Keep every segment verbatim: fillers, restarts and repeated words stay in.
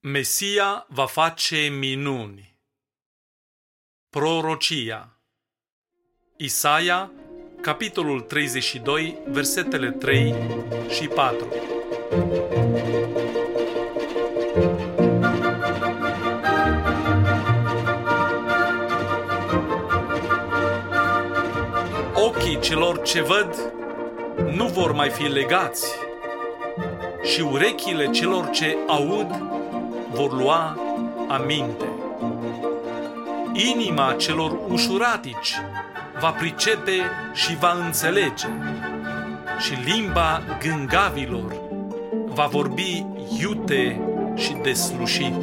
Mesia va face minuni. Prorocia. Isaia, capitolul treizeci și doi, versetele trei și patru. Ochii celor ce văd nu vor mai fi legați și urechile celor ce aud vor lua aminte. Inima celor ușuratici va pricepe și va înțelege și limba gângavilor va vorbi iute și deslușit.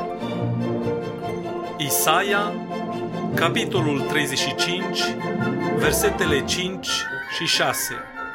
Isaia, capitolul treizeci și cinci, versetele cinci și șase.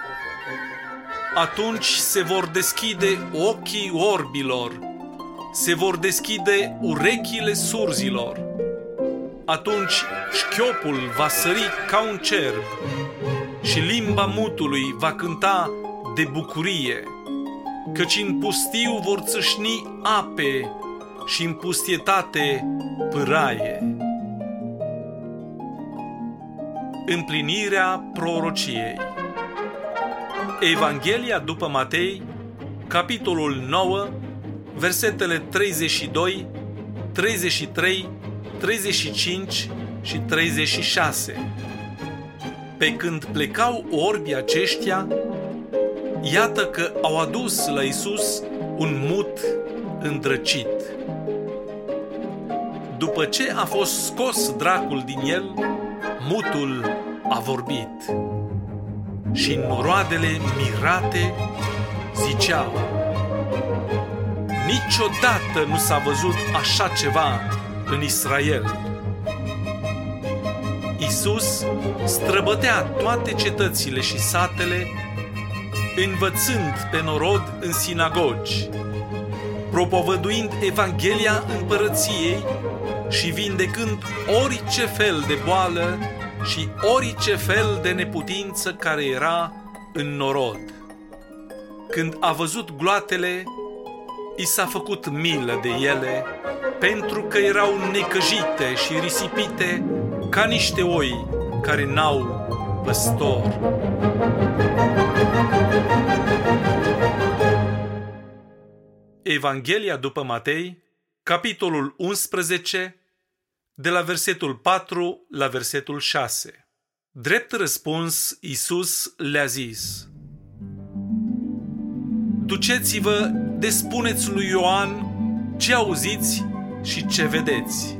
Atunci se vor deschide ochii orbilor, se vor deschide urechile surzilor. Atunci șchiopul va sări ca un cerb și limba mutului va cânta de bucurie, căci în pustiu vor țâșni ape și în pustietate pâraie. Împlinirea prorociei. Evanghelia după Matei, capitolul nouă, versetele treizeci și doi, treizeci și trei, treizeci și cinci și treizeci și șase. Pe când plecau orbii aceștia, iată că au adus la Iisus un mut îndrăcit. După ce a fost scos dracul din el, mutul a vorbit. Și noroadele mirate ziceau: niciodată nu s-a văzut așa ceva în Israel. Iisus străbătea toate cetățile și satele, învățând pe norod în sinagogi, propovăduind Evanghelia împărăției și vindecând orice fel de boală și orice fel de neputință care era în norod. Când a văzut gloatele, i s-a făcut milă de ele, pentru că erau necăjite și risipite ca niște oi care n-au păstor. Evanghelia după Matei, capitolul unsprezece, de la versetul patru la versetul șase. Drept răspuns, Iisus le-a zis: duceți-vă, despuneți lui Ioan ce auziți și ce vedeți.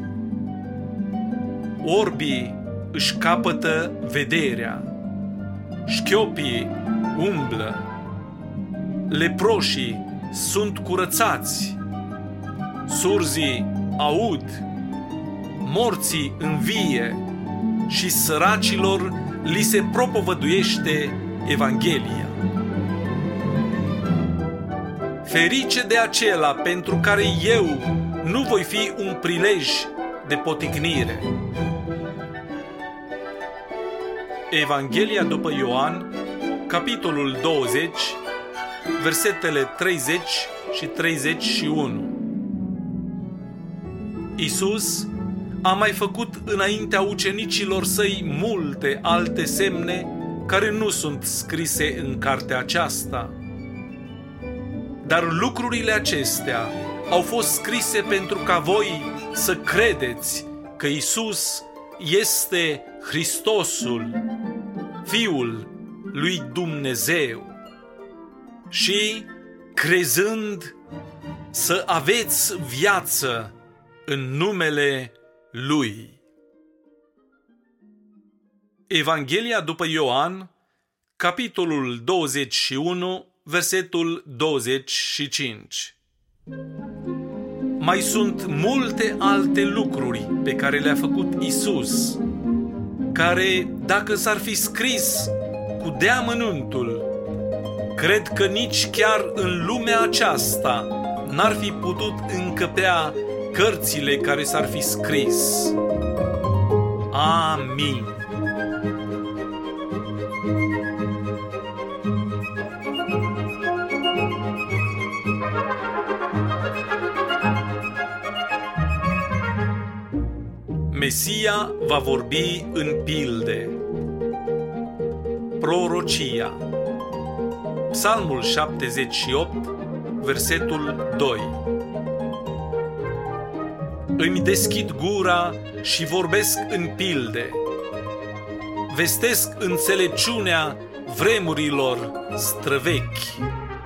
Orbii își capătă vederea, șchiopii umblă, leproșii sunt curățați, surzii aud, morții învie și săracilor li se propovăduiește Evanghelia. Ferice de acela pentru care eu nu voi fi un prilej de poticnire. Evanghelia după Ioan, capitolul douăzeci, versetele treizeci și treizeci și unu. Iisus a mai făcut înaintea ucenicilor săi multe alte semne care nu sunt scrise în cartea aceasta. Dar lucrurile acestea au fost scrise pentru ca voi să credeți că Iisus este Hristosul, Fiul lui Dumnezeu, și, crezând, să aveți viață în numele Lui. Evanghelia după Ioan, capitolul douăzeci și unu, versetul douăzeci și cinci. Mai sunt multe alte lucruri pe care le-a făcut Iisus, care, dacă s-ar fi scris cu deamănuntul, cred că nici chiar în lumea aceasta n-ar fi putut încăpea cărțile care s-ar fi scris. Amin. Mesia va vorbi în pilde. Prorocia. Psalmul șaptezeci și opt, versetul doi. Îmi deschid gura și vorbesc în pilde. Vestesc înțelepciunea vremurilor străvechi.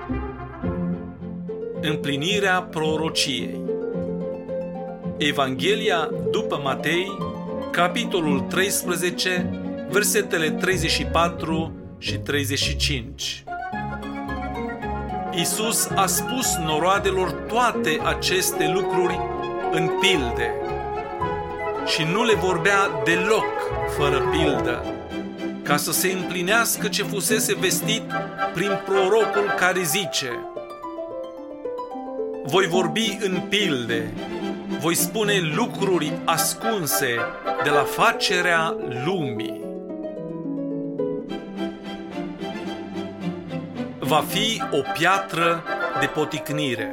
Împlinirea prorociei. Evanghelia după Matei, capitolul treisprezece, versetele treizeci și patru și treizeci și cinci. Iisus a spus noroadelor toate aceste lucruri în pilde și nu le vorbea deloc fără pildă, ca să se împlinească ce fusese vestit prin prorocul care zice: voi vorbi în pilde, voi spune lucruri ascunse de la facerea lumii. Va fi o piatră de poticnire.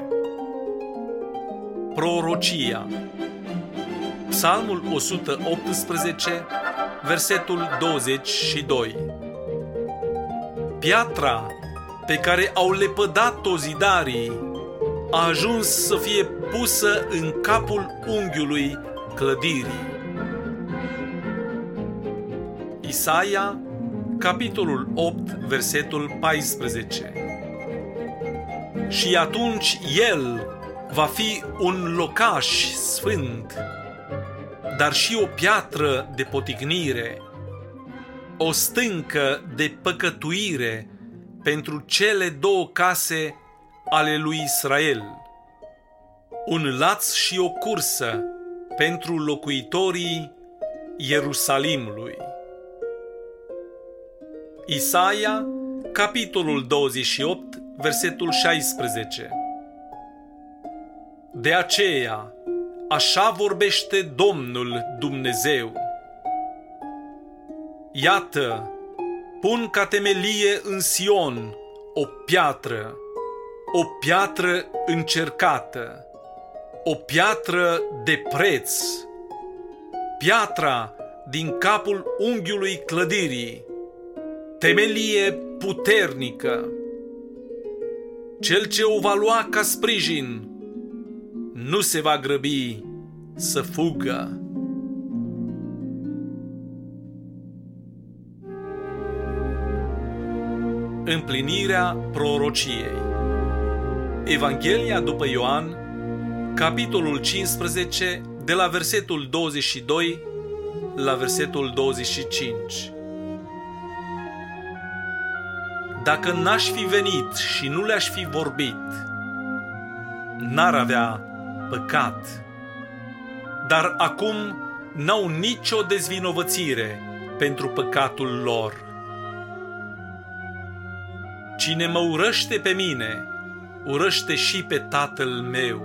Prorocia. Psalmul o sută optsprezece, versetul douăzeci și doi. Piatra pe care au lepădat-o zidarii a ajuns să fie pusă în capul unghiului clădirii. Isaia, capitolul opt, versetul paisprezece. Și atunci el va fi un locaș sfânt, dar și o piatră de poticnire, o stâncă de păcătuire pentru cele două case ale lui Israel, un laț și o cursă pentru locuitorii Ierusalimului. Isaia, capitolul douăzeci și opt, versetul șaisprezece. De aceea, așa vorbește Domnul Dumnezeu: iată, pun ca temelie în Sion o piatră, o piatră încercată, o piatră de preț, piatra din capul unghiului clădirii, temelie puternică. Cel ce o va lua ca sprijin nu se va grăbi să fugă. Împlinirea prorociei. Evanghelia după Ioan, capitolul cincisprezece, de la versetul douăzeci și doi la versetul douăzeci și cinci. Dacă n-aș fi venit și nu le-aș fi vorbit, n-ar avea păcat. Dar acum n-au nicio dezvinovățire pentru păcatul lor. Cine mă urăște pe mine, urăște și pe Tatăl meu.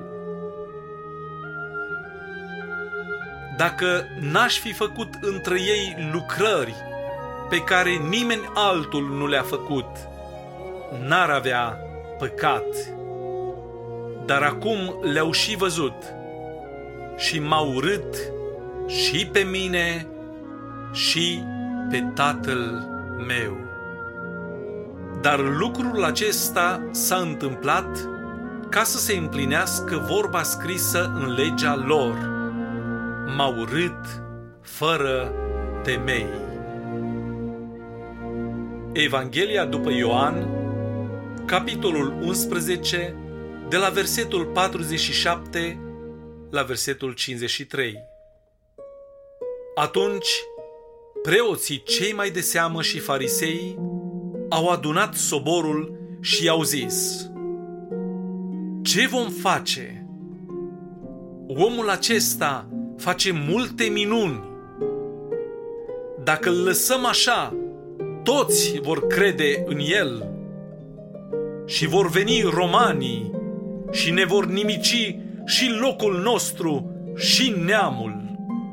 Dacă n-aș fi făcut între ei lucrări pe care nimeni altul nu le-a făcut, n-ar avea păcat. Dar acum le-au și văzut și m-au urât și pe mine și pe Tatăl meu. Dar lucrul acesta s-a întâmplat ca să se împlinească vorba scrisă în legea lor: m-au urât fără temei. Evanghelia după Ioan, capitolul unsprezece, de la versetul patruzeci și șapte la versetul cincizeci și trei. Atunci, preoții cei mai de seamă și farisei au adunat soborul și i-au zis: ce vom face? Omul acesta face multe minuni. Dacă îl lăsăm așa, toți vor crede în el și vor veni romanii și ne vor nimici și locul nostru și neamul.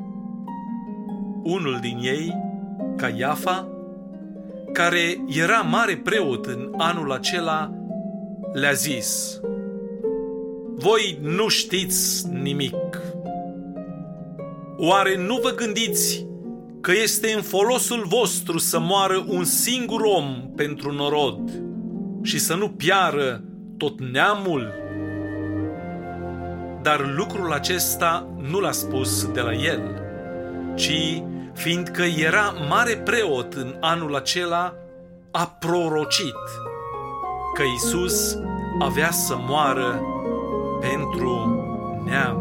Unul din ei, Caiafa, care era mare preot în anul acela, le-a zis: voi nu știți nimic. Oare nu vă gândiți că este în folosul vostru să moară un singur om pentru norod și să nu piară tot neamul? Dar lucrul acesta nu l-a spus de la el, ci, fiindcă era mare preot în anul acela, a prorocit că Iisus avea să moară pentru neam.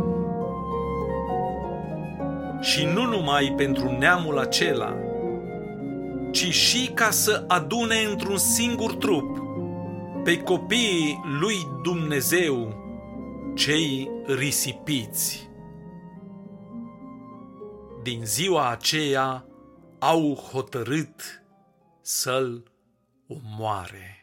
Și nu numai pentru neamul acela, ci și ca să adune într-un singur trup pe copiii lui Dumnezeu, cei risipiți. Din ziua aceea au hotărât să-l omoare.